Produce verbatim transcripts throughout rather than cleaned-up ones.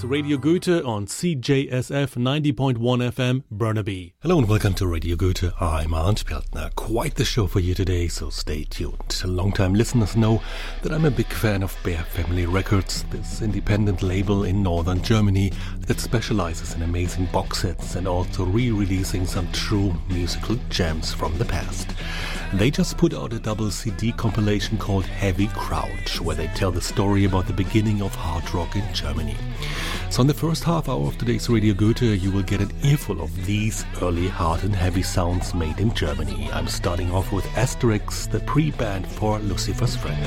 Radio Goethe on C J S F ninety point one F M, Burnaby. Hello and welcome to Radio Goethe. I'm Arndt Peltner. Quite the show for you today, so stay tuned. Long-time listeners know that I'm a big fan of Bear Family Records, this independent label in northern Germany that specializes in amazing box sets and also re-releasing some true musical gems from the past. They just put out a double C D compilation called Heavy Crouch, where they tell the story about the beginning of hard rock in Germany. So in the first half hour of today's Radio Goethe, you will get an earful of these early hard and heavy sounds made in Germany. I'm starting off with Asterix, the pre-band for Lucifer's Friend.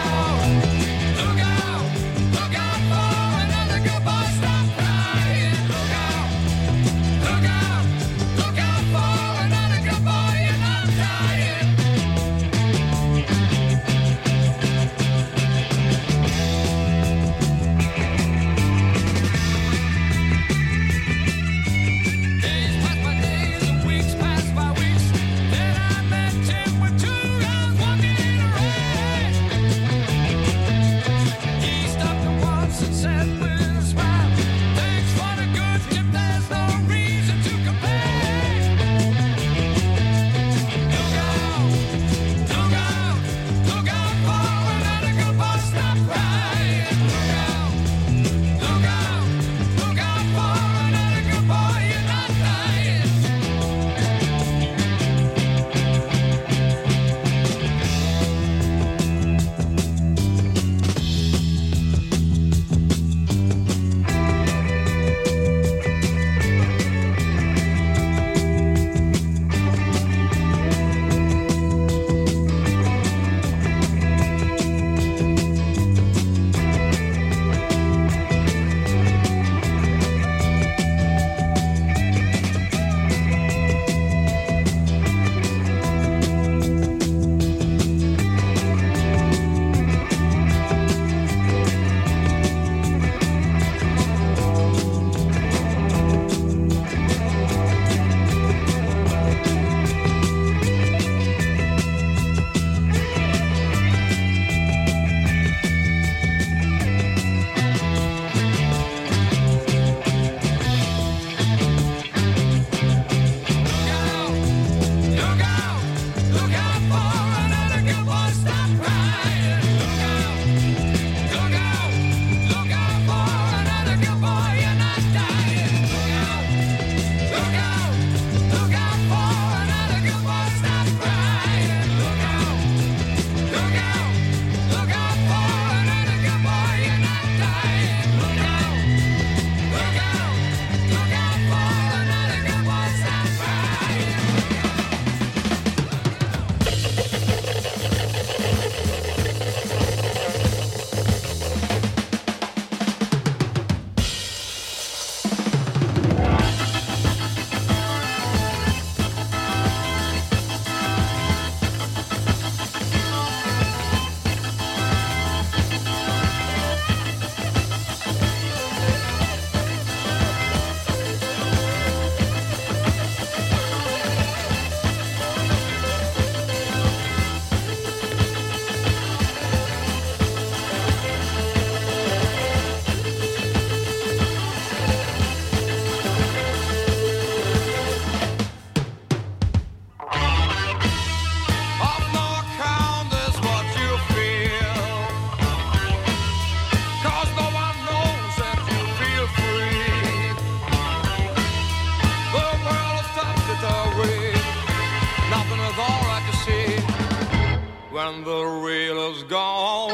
When the real is gone,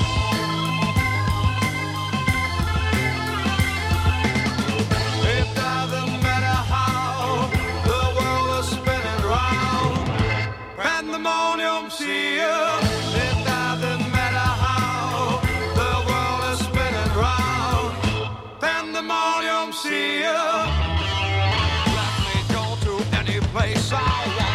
it doesn't matter how the world is spinning round. Pandemonium, see you. It doesn't matter how the world is spinning round. Pandemonium, see you. Let me go to any place I want.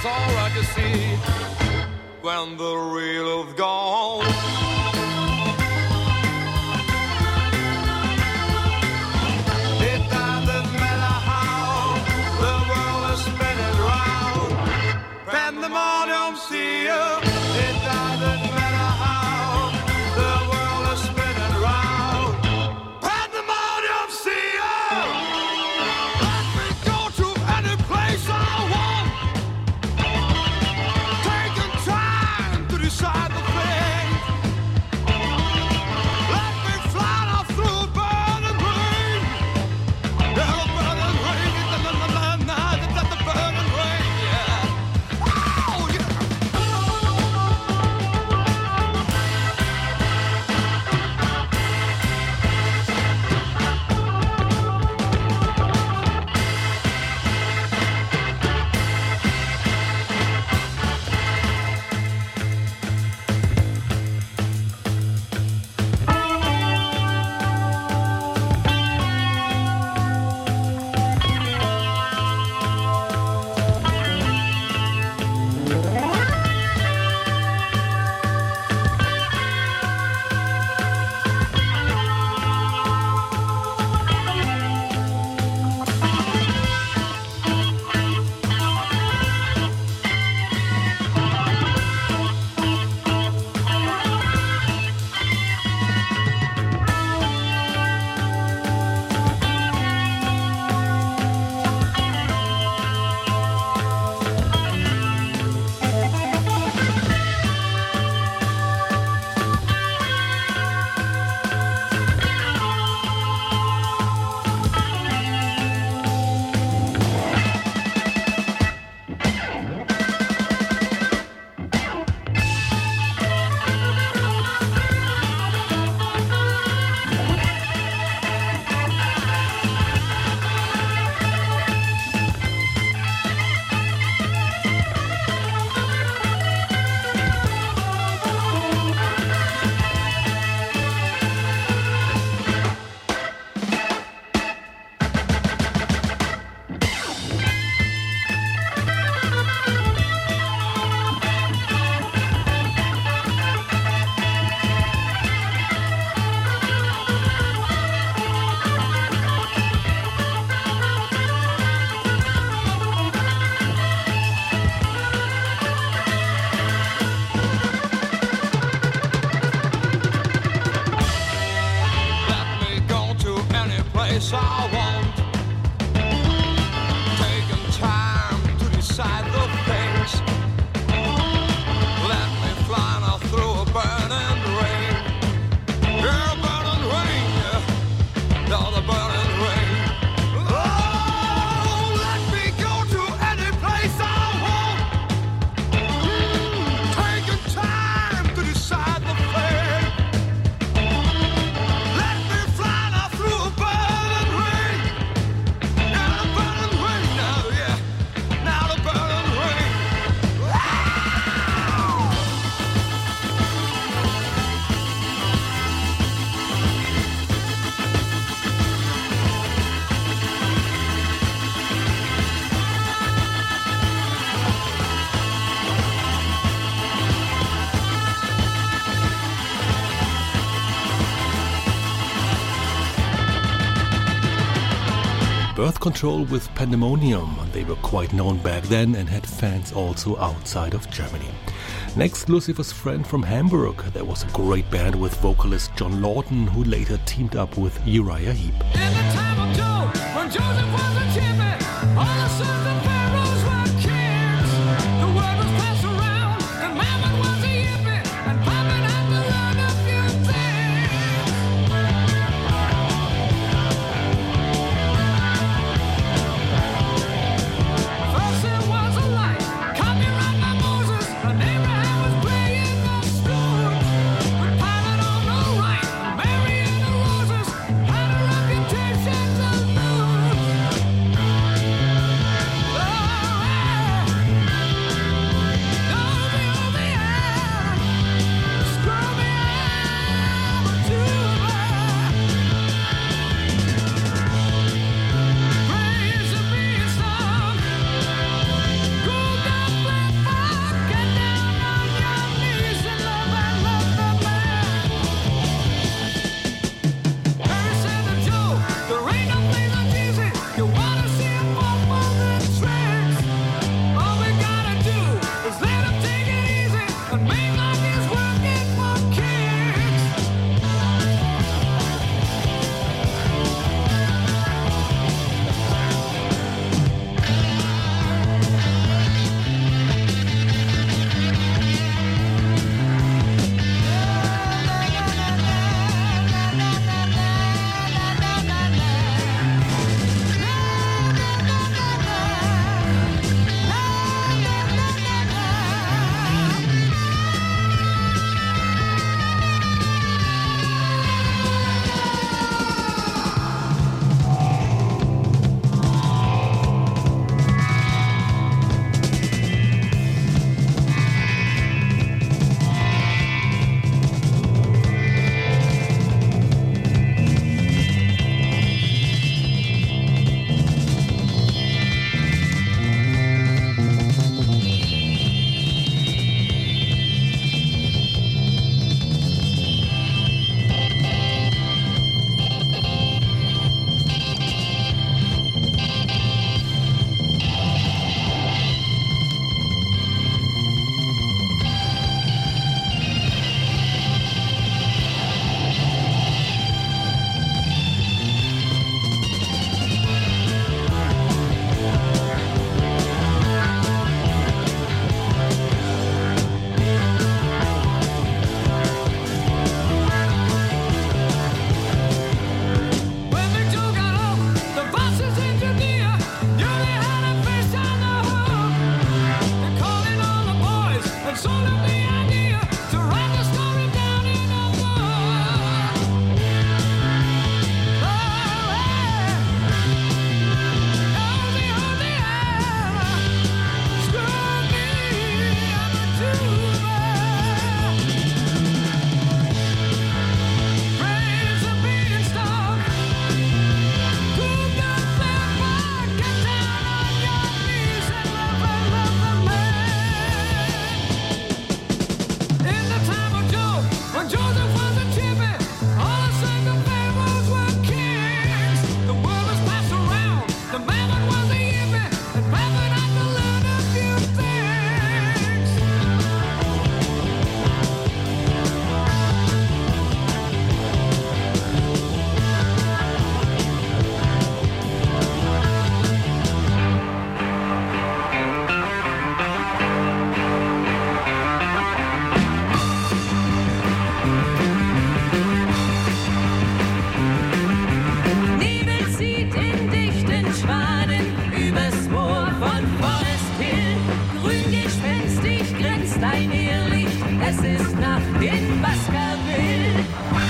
it's alright to see when the real is gone. It doesn't matter how the world is spinning round. Pandemonium, see you. It doesn't matter how the world is spinning round. Pandemonium, see you. Let me go to any place I want. Taking time to decide the thing. Let me fly off through burning rain. Yeah, the burning rain. The, the, the, the, the, the burning rain, yeah. Oh, yeah. Let me go to any place I want. Taking time to decide the things. Let me fly now through a burning rain. Yeah, burning rain, yeah. Now the burning rain. Oh, let me go to any place I want. Mm, taking time to decide the thing. Let me fly now through a burning rain. Now the burning rain, now, yeah. Now the burning rain. Birth Control with Pandemonium. They were quite known back then and had fans also outside of Germany. Next, Lucifer's Friend from Hamburg. There was a great band with vocalist John Lawton, who later teamed up with Uriah Heep. In the time of Job, when Joseph was a chippy, all the sons of pharaohs were kings. The word was passed around, and Mammon was a hippie, and Poppin had to learn a few things. First it was a light, copyright by Moses, and Abraham was playing the stone. With Pilate on the right, Mary and the roses had a reputation to lose. In the time of Job, when Joseph was a chippy, all the sons of Pharaohs were kings. The world was passed around, the mammon was a yippy, and Papa had to learn a few things. Nebel zieht in dichten Schwaden übers Moor von Forest Hill. Grün gespenstig grenzt ein Irrlicht, es ist Nacht in Baskerville.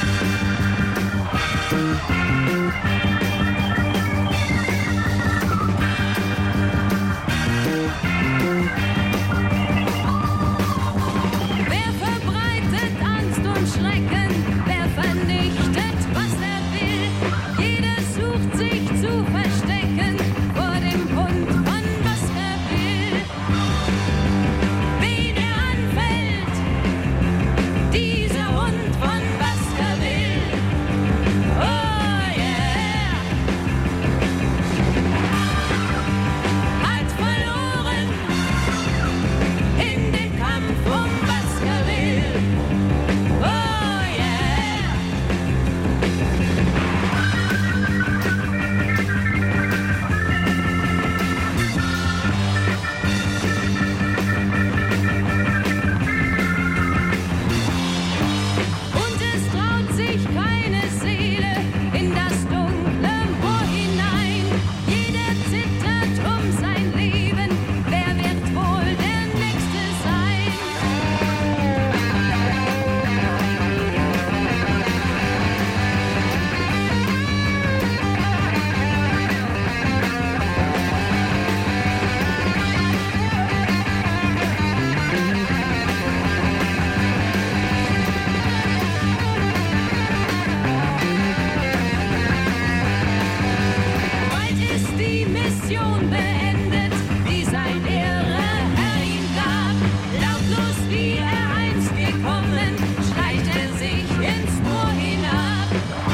Wer verbreitet Angst und Schrecken, wer vernichtet, was er will. Jeder sucht sich zu verstecken vor dem Hund von Baskerville. Wen er anfällt, dieser Hund von Baskerville. Oh yeah! Hat verloren in dem Kampf um Baskerville. Oh yeah! Und es traut sich keine Seele in das dunkle Moor hinein. Jeder zittert um sein Leben. Wer wird wohl der Nächste sein? Bald ist die Mission beendet, die sein irrer Herr ihm gab. Lautlos wie er einst gekommen, schleicht er sich ins Moor hinab.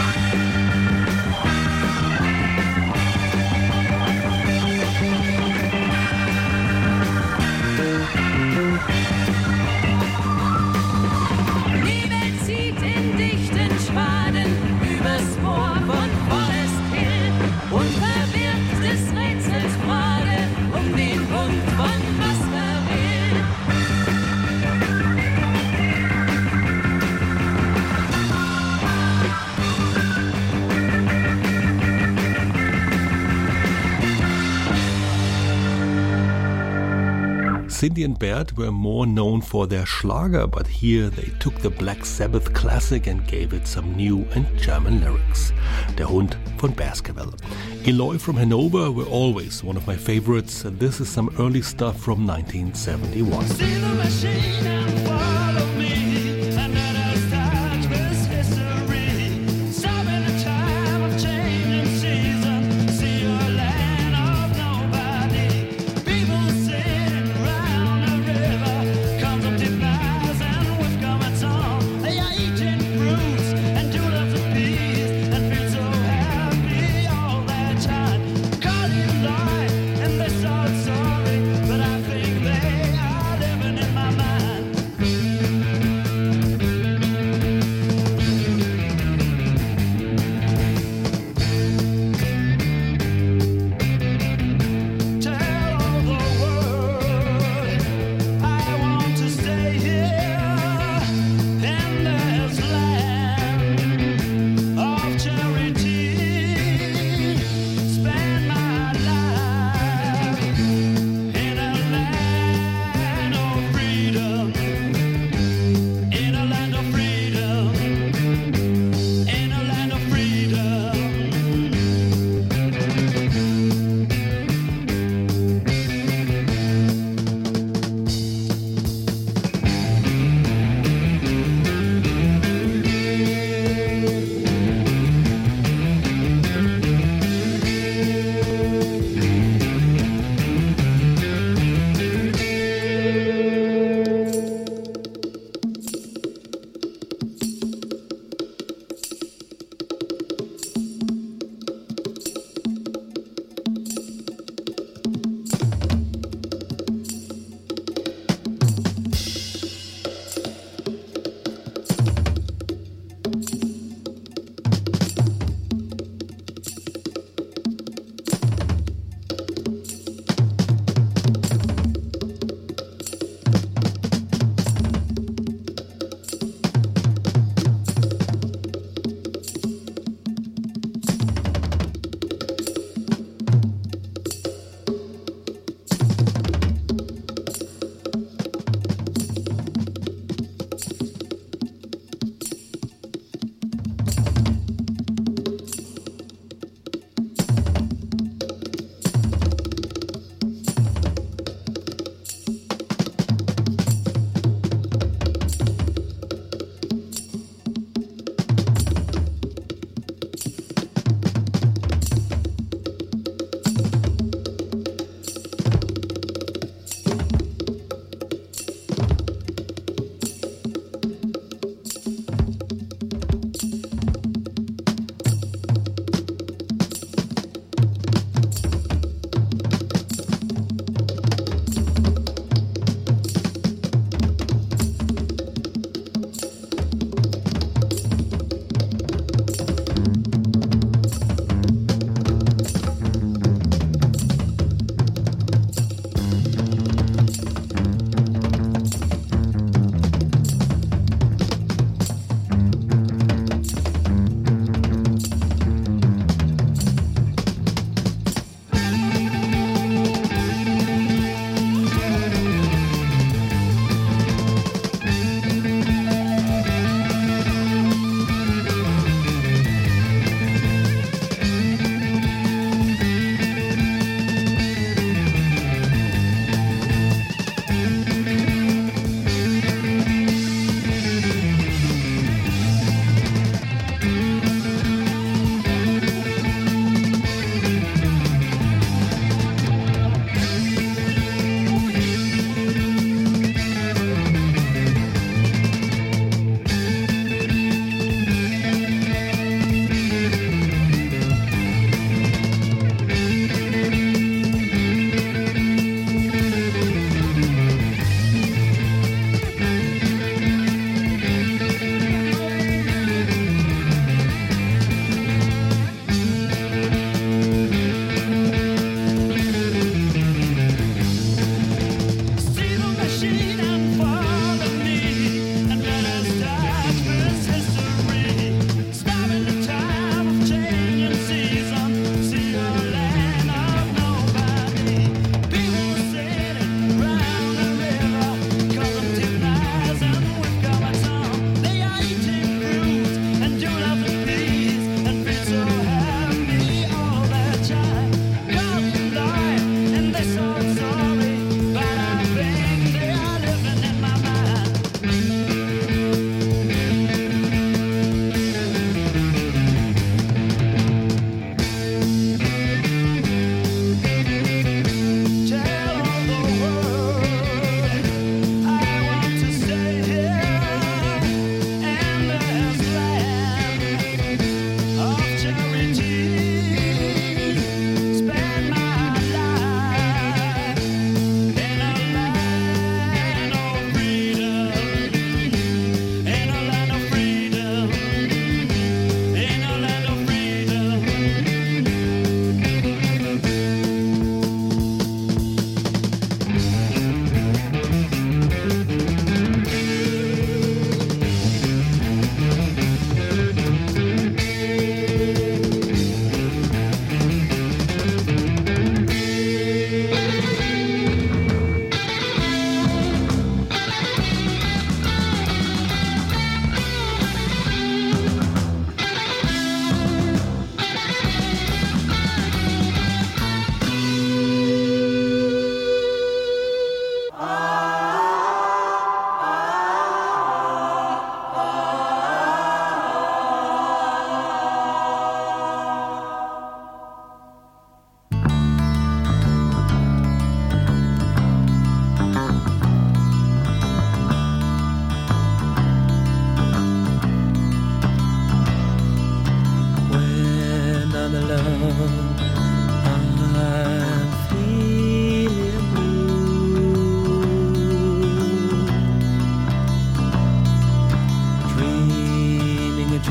Nebel zieht in dichten Schwaden übers Moor von Forest Hill und verwirrt des Rätsels Frage um den Hund von Baskerville. Cindy and Bert were more known for their Schlager, but here they took the Black Sabbath classic and gave it some new and German lyrics. Der Hund von Baskerville. Eloy from Hanover were always one of my favorites, and this is some early stuff from nineteen seventy-one. See the machine and follow me, and let us touch this history. Stop in the time of change and season. See a land of nobody. People sitting round a river, comes up to flies and with comets on. They are eating fruits and tulips and peas, and feel so happy all that time. Call it life, and they're so sorry, but I think they are living in my mind.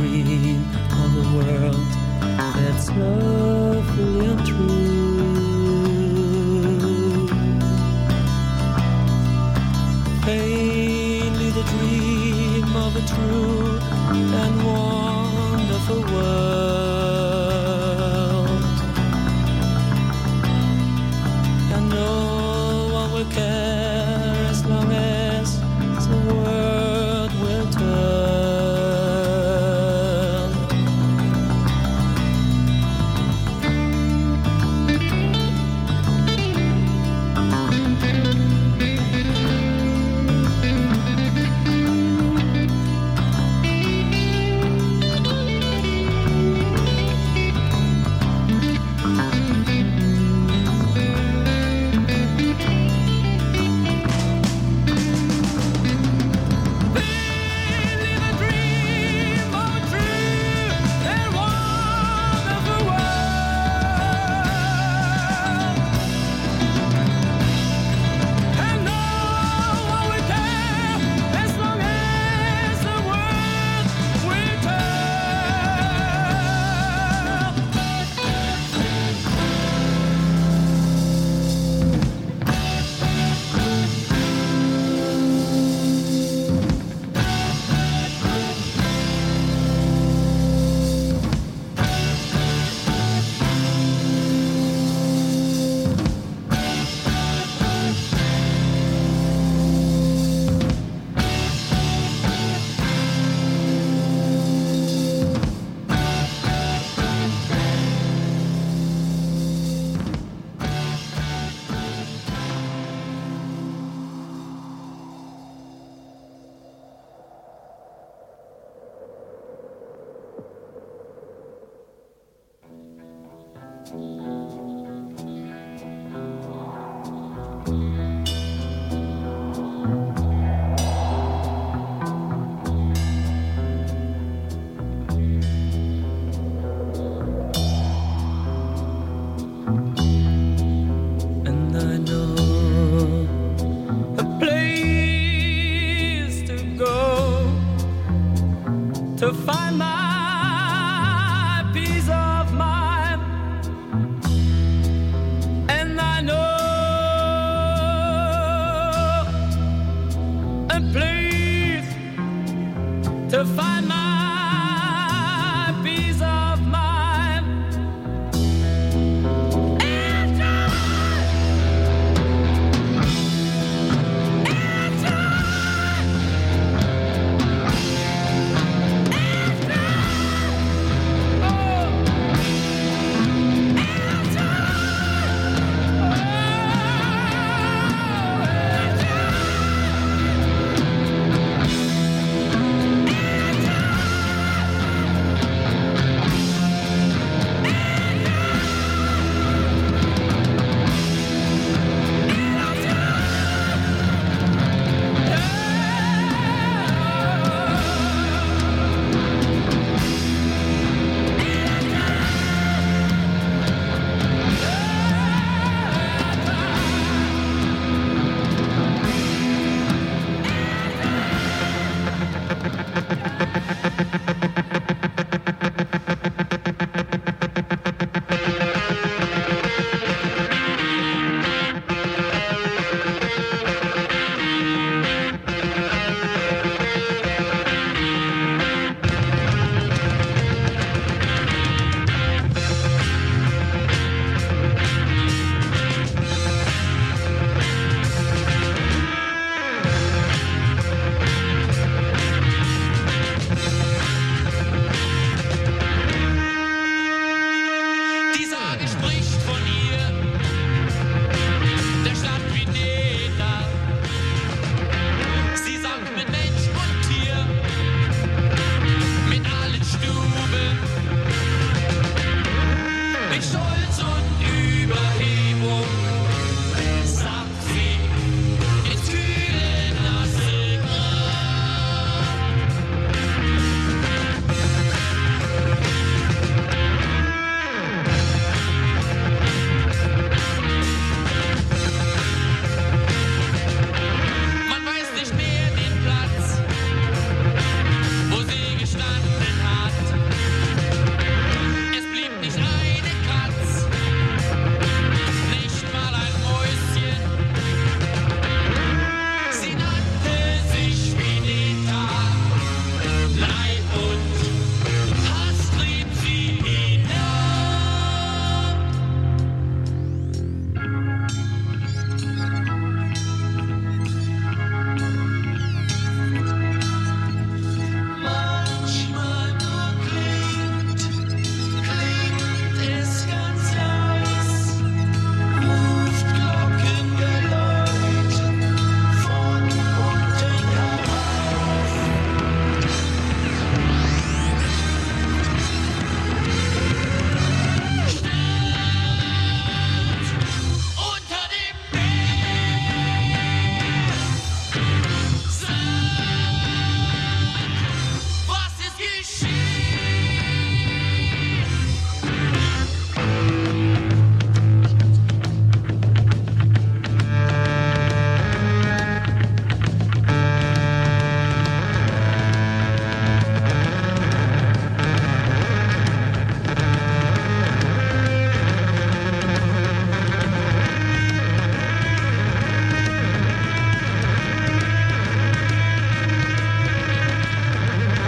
dream of a world that's lovely and true. Faintly the dream of a true and wonderful world. And no one will care as long as the world will turn. To find my peace of mind, and I know a place to find my